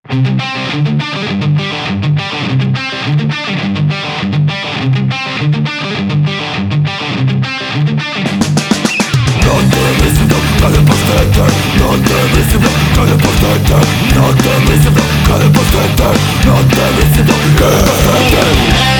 Kada postajete, no ne mislim da kada postajete, no ne mislim da kada postajete, no ne mislim da kada postajete.